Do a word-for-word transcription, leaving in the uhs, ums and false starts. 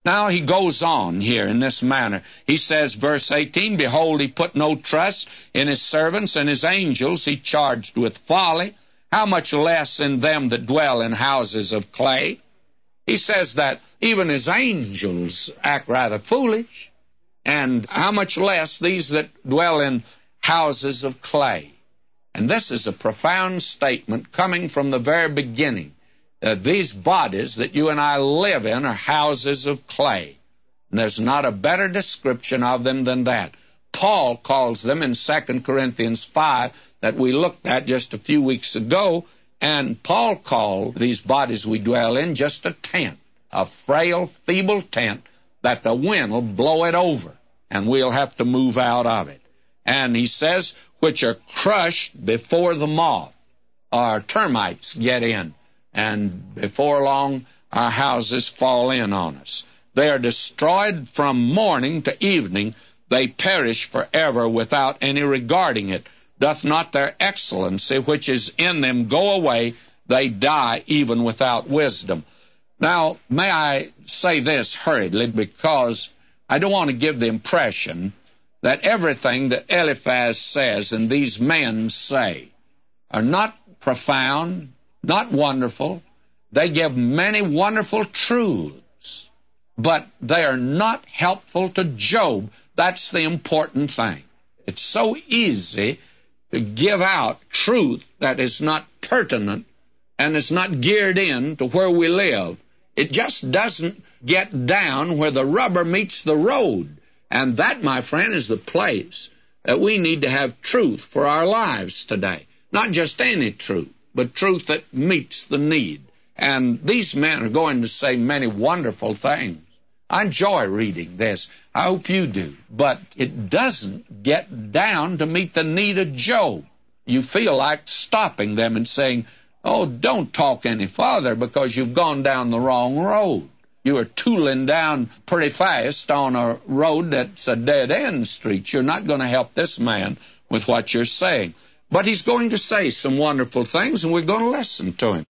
Now he goes on here in this manner. He says, verse eighteen, Behold, he put no trust in his servants, and his angels he charged with folly. How much less in them that dwell in houses of clay? He says that even his angels act rather foolish, and how much less these that dwell in houses of clay. And this is a profound statement coming from the very beginning. Uh, these bodies that you and I live in are houses of clay. And there's not a better description of them than that. Paul calls them in Second Corinthians five that we looked at just a few weeks ago, and Paul called these bodies we dwell in just a tent, a frail, feeble tent that the wind will blow it over, and we'll have to move out of it. And he says, which are crushed before the moth, or termites get in. And before long, our houses fall in on us. They are destroyed from morning to evening. They perish forever without any regarding it. Doth not their excellency which is in them go away? They die even without wisdom. Now, may I say this hurriedly, because I don't want to give the impression that everything that Eliphaz says and these men say are not profound, not wonderful. They give many wonderful truths, but they are not helpful to Job. That's the important thing. It's so easy to give out truth that is not pertinent and is not geared in to where we live. It just doesn't get down where the rubber meets the road. And that, my friend, is the place that we need to have truth for our lives today. Not just any truth, but truth that meets the need. And these men are going to say many wonderful things. I enjoy reading this. I hope you do. But it doesn't get down to meet the need of Job. You feel like stopping them and saying, oh, don't talk any farther because you've gone down the wrong road. You are tooling down pretty fast on a road that's a dead-end street. You're not going to help this man with what you're saying. But he's going to say some wonderful things, and we're going to listen to him.